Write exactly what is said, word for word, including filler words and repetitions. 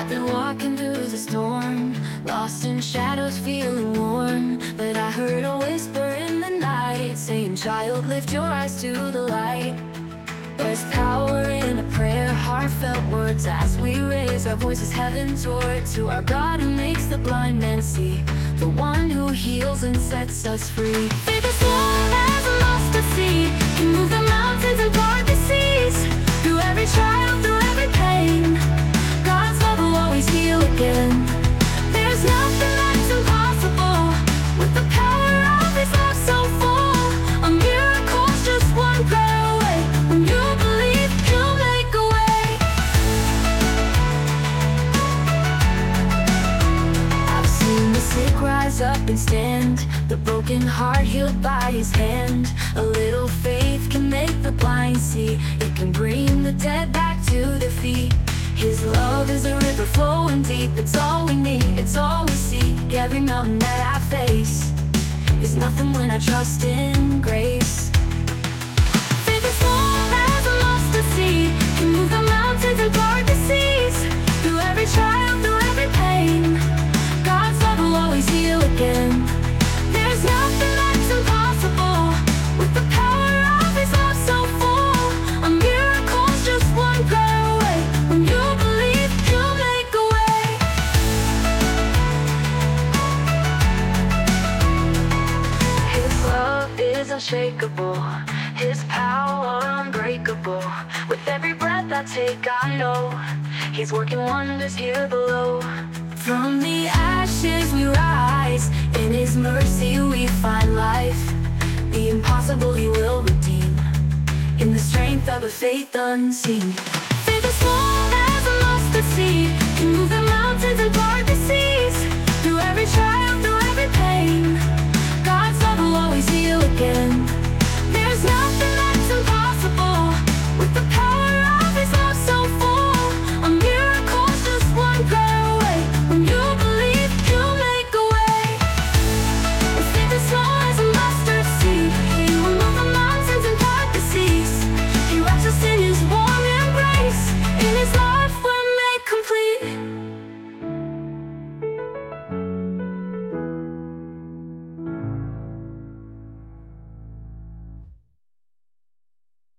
been walking through the storm, lost in shadows, feeling warm. But I heard a whisper in the night, saying, child, lift your eyes to the light. There's power in a prayer, heartfelt words, as we raise our voices heaven toward to our God who makes the blind man see, the one who heals and sets us free. Faith is strong as a mustard seed, can move the mountains and part the seas. Through every trial, through every pain, God's love will always heal again. There's nothing that's impossible with the power of His love so full. A miracle's just one prayer away. When you believe, He'll make a way. I've seen the sick rise up and stand, the broken heart healed by His hand. A little faith can make the blind see, it can bring the dead back to their feet. His love is a river flowing deep, it's all we need, it's all we seek. Every mountain that I face is nothing when I trust in grace. Faith is strong as a mustard seed, can move the mountains and part the seas. Through every trial, through every pain, God's love will always heal again. There's nothing that's impossible with the power of His love so full. A miracle's just one prayer away. When you believe, He'll make a way. His love is unshakable, His power unbreakable. With every breath I take, I know He's working wonders here below. From the ashes we rise, in His mercy we find life. The impossible He will redeem, in the strength of a faith unseen. Faith is strong as a mustard seed, can move the mountains and part the seas. Through every trial,